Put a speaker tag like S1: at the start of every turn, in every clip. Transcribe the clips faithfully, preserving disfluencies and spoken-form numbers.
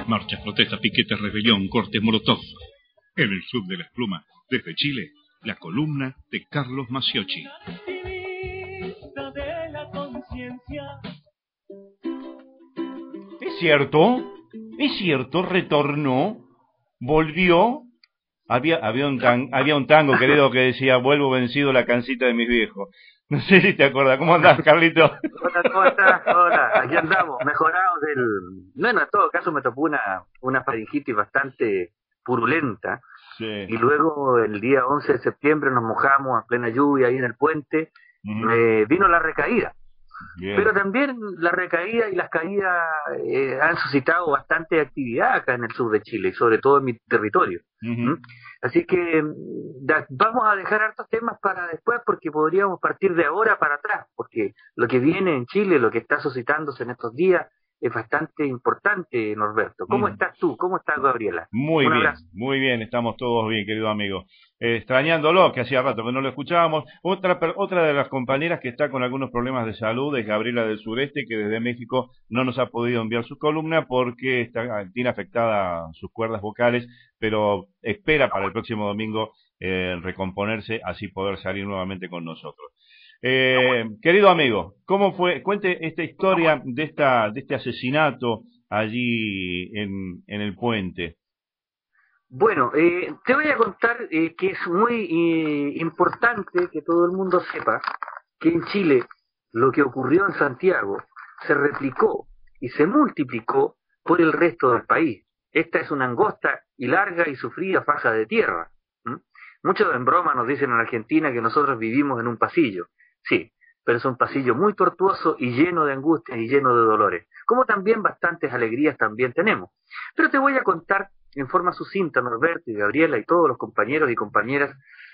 S1: marchas, protestas, piquetes, rebelión, cortes, molotov. En el Club de la Esplumas, desde Chile, la columna de Carlos Maciocchi.
S2: Es cierto, es cierto, retornó, volvió. Había, había, un tan, había un tango, querido, que decía: vuelvo vencido la cancita de mis viejos. No sé si te acuerdas. ¿Cómo andás, Carlito?
S3: Hola, ¿cómo estás? Hola, aquí andamos, mejorados del... Bueno, en todo caso me tocó una, una faringitis bastante purulenta.
S2: Sí.
S3: Y luego el día once de septiembre nos mojamos a plena lluvia ahí en el puente. Uh-huh. eh, vino la recaída. Bien. Pero también la recaída y las caídas eh, han suscitado bastante actividad acá en el sur de Chile, y sobre todo en mi territorio. Uh-huh. ¿Mm? Así que da, vamos a dejar hartos temas para después, porque podríamos partir de ahora para atrás, porque lo que viene en Chile, lo que está suscitándose en estos días, es bastante importante, Norberto. ¿Cómo mm. estás tú? ¿Cómo estás, Gabriela?
S2: Muy Un bien, abrazo. Muy bien, estamos todos bien, querido amigo. Eh, extrañándolo, que hacía rato que no lo escuchábamos. Otra otra de las compañeras que está con algunos problemas de salud es Gabriela del Sureste, que desde México no nos ha podido enviar su columna porque está, tiene afectada sus cuerdas vocales, pero espera para el próximo domingo eh, recomponerse, así poder salir nuevamente con nosotros. Eh, querido amigo, ¿cómo fue? Cuente esta historia de esta de este asesinato allí en, en el puente.
S3: Bueno, eh, te voy a contar eh, que es muy eh, importante que todo el mundo sepa que en Chile lo que ocurrió en Santiago se replicó y se multiplicó por el resto del país. Esta es una angosta y larga y sufrida faja de tierra. ¿Mm? Muchos en broma nos dicen en Argentina que nosotros vivimos en un pasillo. Sí, pero es un pasillo muy tortuoso y lleno de angustias y lleno de dolores, como también bastantes alegrías también tenemos. Pero te voy a contar en forma sucinta, Norberto y Gabriela y todos los compañeros y compañeras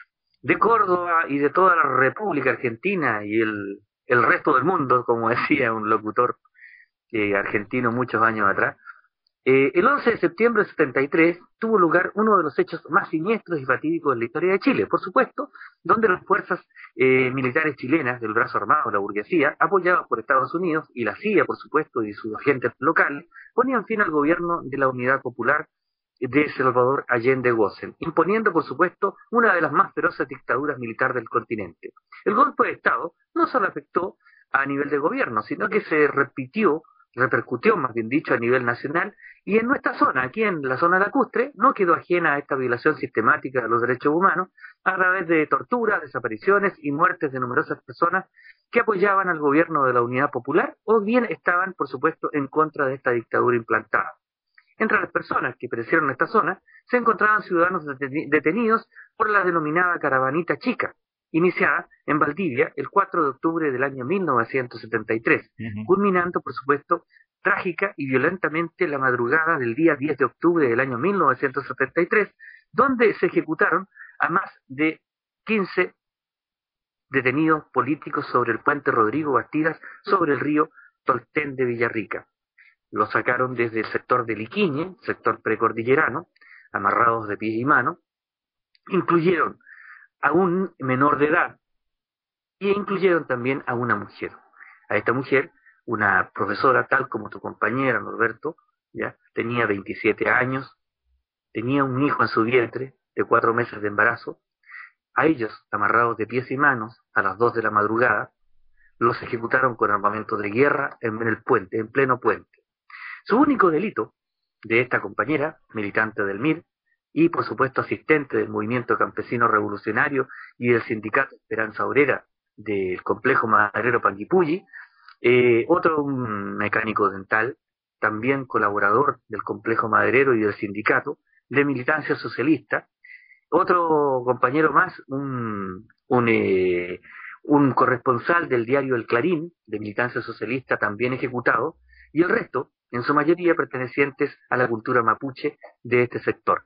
S3: de Córdoba y de toda la República Argentina y el, el resto del mundo, como decía un locutor eh, argentino muchos años atrás. Eh, el once de septiembre de setenta y tres tuvo lugar uno de los hechos más siniestros y fatídicos de la historia de Chile, por supuesto, donde las fuerzas eh, militares chilenas del brazo armado, la burguesía, apoyadas por Estados Unidos y la C I A, por supuesto, y sus agentes locales, ponían fin al gobierno de la Unidad Popular de Salvador Allende Gossen, imponiendo, por supuesto, una de las más feroces dictaduras militares del continente. El golpe de Estado no solo afectó a nivel de gobierno, sino que se repitió, repercutió, más bien dicho, a nivel nacional, y en nuestra zona, aquí en la zona lacustre, no quedó ajena a esta violación sistemática de los derechos humanos a través de torturas, desapariciones y muertes de numerosas personas que apoyaban al gobierno de la Unidad Popular o bien estaban, por supuesto, en contra de esta dictadura implantada. Entre las personas que perecieron en esta zona se encontraban ciudadanos detenidos por la denominada Caravanita Chica, iniciada en Valdivia el cuatro de octubre del año mil novecientos setenta y tres, uh-huh. culminando, por supuesto, trágica y violentamente la madrugada del día diez de octubre del año mil novecientos setenta y tres, donde se ejecutaron a más de quince detenidos políticos sobre el puente Rodrigo Bastidas sobre el río Tolten de Villarrica. Los sacaron desde el sector de Liquiñe, sector precordillerano, amarrados de pies y manos, incluyeron a un menor de edad y incluyeron también a una mujer. A esta mujer, una profesora tal como tu compañera, Norberto, ya tenía veintisiete años, tenía un hijo en su vientre de cuatro meses de embarazo. A ellos, amarrados de pies y manos, a las dos de la madrugada, los ejecutaron con armamento de guerra en el puente, en pleno puente. Su único delito de esta compañera, militante del M I R y por supuesto asistente del movimiento campesino revolucionario y del sindicato Esperanza Obrera del complejo maderero Panguipulli, eh, otro un mecánico dental, también colaborador del complejo maderero y del sindicato, de militancia socialista, otro compañero más, un, un, eh, un corresponsal del diario El Clarín, de militancia socialista, también ejecutado, y el resto, en su mayoría pertenecientes a la cultura mapuche de este sector.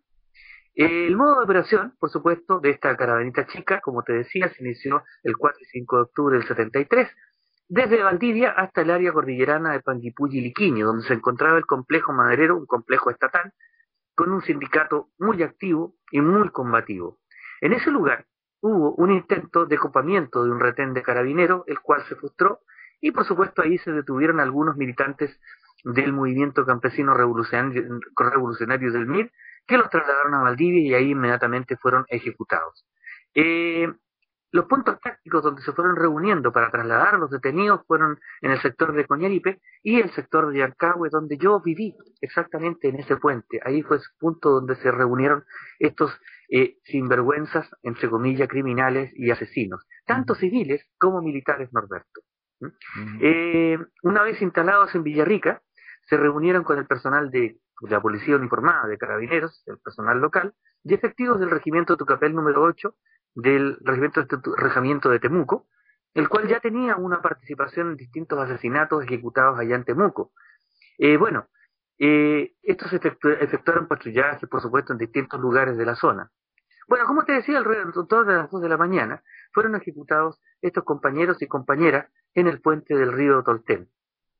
S3: El modo de operación, por supuesto, de esta caravanita chica, como te decía, se inició el cuatro y cinco de octubre del setenta y tres, desde Valdivia hasta el área cordillerana de Panguipulli y Liquiñe, donde se encontraba el complejo maderero, un complejo estatal, con un sindicato muy activo y muy combativo. En ese lugar hubo un intento de copamiento de un retén de carabineros, el cual se frustró, y por supuesto ahí se detuvieron algunos militantes del movimiento campesino revolucionario, revolucionario del M I R, que los trasladaron a Valdivia y ahí inmediatamente fueron ejecutados. Eh, los puntos tácticos donde se fueron reuniendo para trasladar a los detenidos fueron en el sector de Coñaripe y el sector de Yancahue, donde yo viví exactamente en ese puente. Ahí fue ese punto donde se reunieron estos eh, sinvergüenzas, entre comillas, criminales y asesinos, tanto civiles como militares, Norberto. ¿Mm? Uh-huh. Eh, una vez instalados en Villarrica, se reunieron con el personal de la policía uniformada, de carabineros, el personal local, y efectivos del regimiento Tucapel número ocho, del regimiento de, regimiento de Temuco, el cual ya tenía una participación en distintos asesinatos ejecutados allá en Temuco. Eh, bueno, eh, estos efectu efectuaron patrullaje, por supuesto, en distintos lugares de la zona. Bueno, como te decía, alrededor de las dos de la mañana fueron ejecutados estos compañeros y compañeras en el puente del río Tolten.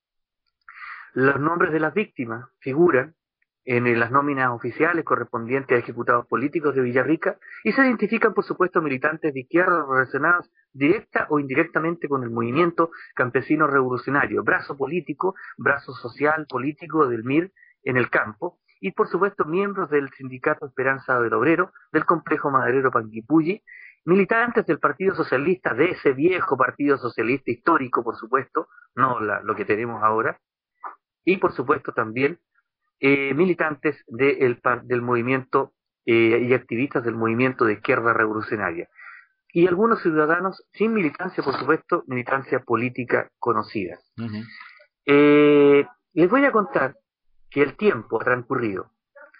S3: Los nombres de las víctimas figuran en las nóminas oficiales correspondientes a ejecutados políticos de Villarrica y se identifican, por supuesto, militantes de izquierda relacionados directa o indirectamente con el movimiento campesino revolucionario, brazo político, brazo social político del M I R en el campo, y por supuesto miembros del Sindicato Esperanza del Obrero, del Complejo Maderero Panguipulli, militantes del Partido Socialista, de ese viejo Partido Socialista histórico, por supuesto, no la, lo que tenemos ahora, y por supuesto también eh, militantes de el, del movimiento eh, y activistas del movimiento de izquierda revolucionaria. Y algunos ciudadanos sin militancia, por supuesto, militancia política conocida. Uh-huh. eh, les voy a contar que el tiempo ha transcurrido.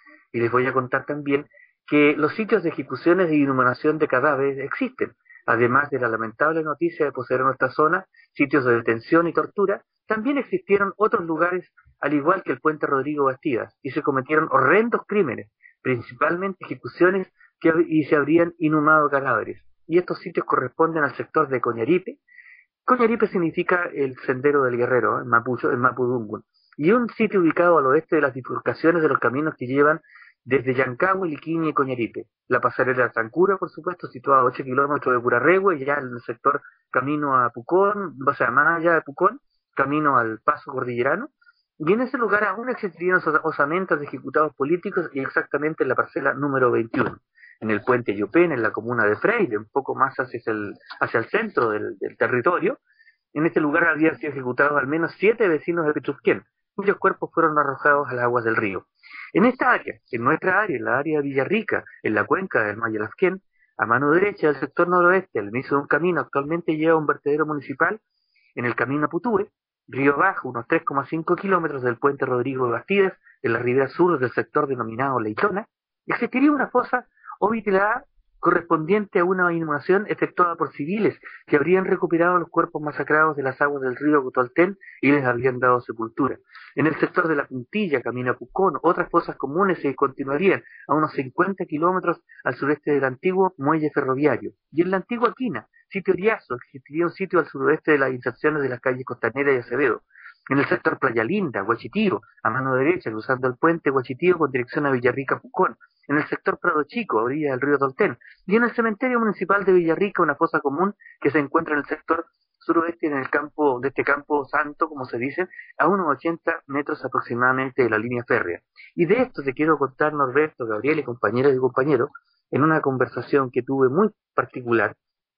S3: Y les voy a contar también que los sitios de ejecuciones e inhumación de cadáveres existen. Además de la lamentable noticia de poseer en nuestra zona sitios de detención y tortura, también existieron otros lugares, al igual que el puente Rodrigo Bastidas, y se cometieron horrendos crímenes, principalmente ejecuciones que, y se habrían inhumado cadáveres. Y estos sitios corresponden al sector de Coñaripe. Coñaripe significa el sendero del guerrero, en Mapucho, en Mapudungun, y un sitio ubicado al oeste de las bifurcaciones de los caminos que llevan desde Yancahue, Liquiña y Coñaripe. La pasarela de Tancura, por supuesto, situada a ocho kilómetros de Purarregüe, ya en el sector camino a Pucón, o sea, más allá de Pucón, camino al Paso Cordillerano, y en ese lugar aún existirían osamentas de ejecutados políticos, y exactamente en la parcela número veintiuno, en el puente Yopén, en la comuna de Freire, un poco más hacia el, hacia el centro del, del territorio. En este lugar habían sido ejecutados al menos siete vecinos de Petrusquén, cuyos cuerpos fueron arrojados a las aguas del río. En esta área, en nuestra área, en la área de Villarrica, en la cuenca del Mayalafquén, a mano derecha del sector noroeste, al inicio de un camino, actualmente lleva un vertedero municipal, en el camino a Putúe, río abajo, unos tres coma cinco kilómetros del puente Rodrigo de Bastidas, en la ribera sur del sector denominado Leitona, existiría una fosa ovitilada correspondiente a una inhumación efectuada por civiles que habrían recuperado los cuerpos masacrados de las aguas del río Tolten y les habrían dado sepultura. En el sector de la Puntilla, camino a Pucón, otras fosas comunes se continuarían a unos cincuenta kilómetros al sureste del antiguo muelle ferroviario. Y en la antigua Quina, sitio Riazo, existiría un sitio al suroeste de las inserciones de las calles Costanera y Acevedo. En el sector Playa Linda, Huachitío, a mano derecha, cruzando el puente Huachitío con dirección a Villarrica, Pucón. En el sector Prado Chico, a orilla del río Tolten. Y en el cementerio municipal de Villarrica, una fosa común que se encuentra en el sector suroeste, en el campo, de este campo santo, como se dice, a unos ochenta metros aproximadamente de la línea férrea. Y de esto te quiero contar, Norberto, Gabriel y compañeras y compañeros, en una conversación que tuve muy particular,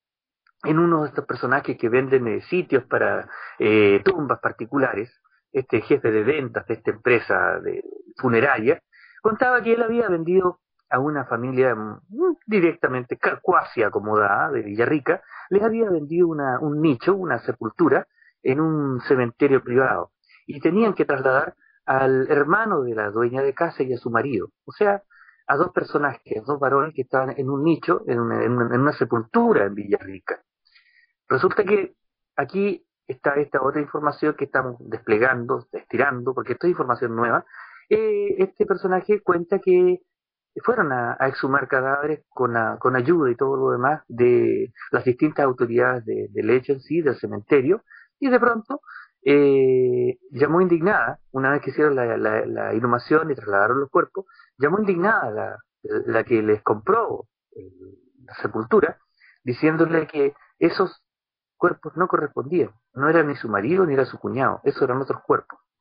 S3: en uno de estos personajes que venden eh, sitios para eh, tumbas particulares, este jefe de ventas de esta empresa de funeraria, contaba que él había vendido a una familia mm, directamente cuasi acomodada de Villarrica, les había vendido una, un nicho, una sepultura, en un cementerio privado, y tenían que trasladar al hermano de la dueña de casa y a su marido, o sea, a dos personajes, dos varones que estaban en un nicho, en una, en una, en una sepultura en Villarrica. Resulta que aquí está esta otra información que estamos desplegando, estirando, porque esto es información nueva. Eh, este personaje cuenta que fueron a, a exhumar cadáveres con, a, con ayuda y todo lo demás de las distintas autoridades de, del hecho en sí, del cementerio, y de pronto eh, llamó indignada, una vez que hicieron la, la, la inhumación y trasladaron los cuerpos, llamó indignada la, la que les compró eh, la sepultura, diciéndole que esos cuerpos no correspondían, no era ni su marido ni era su cuñado, esos eran otros cuerpos.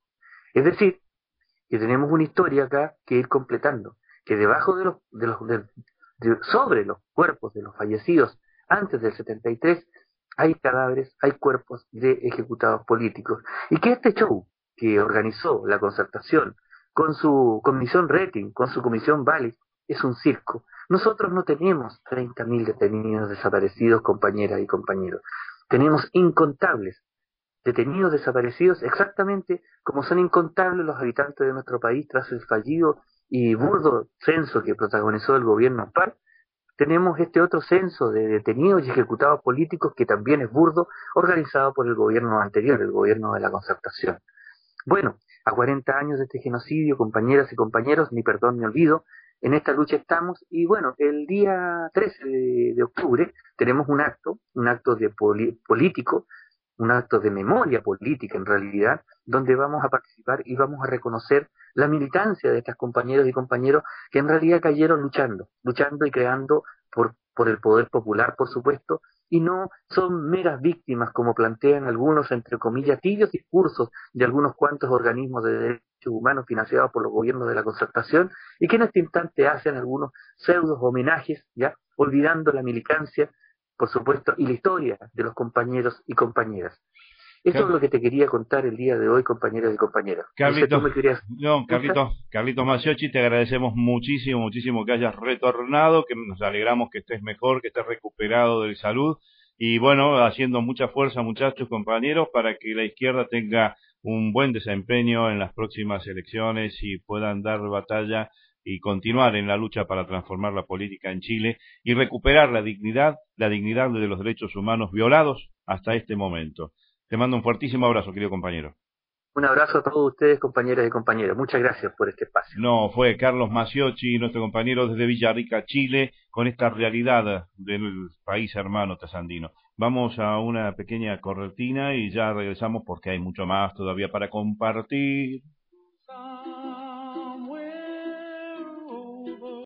S3: Es decir, que tenemos una historia acá que ir completando, que debajo de los, de los de, de, sobre los cuerpos de los fallecidos antes del setenta y tres hay cadáveres, hay cuerpos de ejecutados políticos, y que este show que organizó la Concertación con su comisión Rating, con su comisión Valley, es un circo. Nosotros no tenemos treinta mil detenidos desaparecidos, compañeras y compañeros. Tenemos incontables detenidos desaparecidos, exactamente como son incontables los habitantes de nuestro país tras el fallido y burdo censo que protagonizó el gobierno Ampar. Tenemos este otro censo de detenidos y ejecutados políticos que también es burdo, organizado por el gobierno anterior, el gobierno de la Concertación. Bueno, a cuarenta años de este genocidio, compañeras y compañeros, ni perdón ni olvido, en esta lucha estamos, y bueno, el día trece de octubre tenemos un acto, un acto de poli político, un acto de memoria política en realidad, donde vamos a participar y vamos a reconocer la militancia de estas compañeros y compañeros que en realidad cayeron luchando, luchando y creando por, por el poder popular, por supuesto, y no son meras víctimas como plantean algunos, entre comillas, tibios discursos de algunos cuantos organismos de derechos humanos financiados por los gobiernos de la Concertación, y que en este instante hacen algunos pseudos homenajes, ya olvidando la militancia, por supuesto, y la historia de los compañeros y compañeras. Eso Car es lo que te quería contar el día de hoy, compañeros y compañeras.
S2: Carlitos, no, querías... no, Carlitos, Carlitos Maciocchi, te agradecemos muchísimo, muchísimo que hayas retornado, que nos alegramos que estés mejor, que estés recuperado de salud, y bueno, haciendo mucha fuerza, muchachos, compañeros, para que la izquierda tenga un buen desempeño en las próximas elecciones y puedan dar batalla y continuar en la lucha para transformar la política en Chile y recuperar la dignidad, la dignidad de los derechos humanos violados hasta este momento. Te mando un fuertísimo abrazo, querido compañero.
S3: Un abrazo a todos ustedes, compañeras y compañeros. Muchas gracias por este espacio.
S2: No, fue Carlos Maciocchi, nuestro compañero desde Villarrica, Chile, con esta realidad del país hermano trasandino. Vamos a una pequeña corretina y ya regresamos porque hay mucho más todavía para compartir.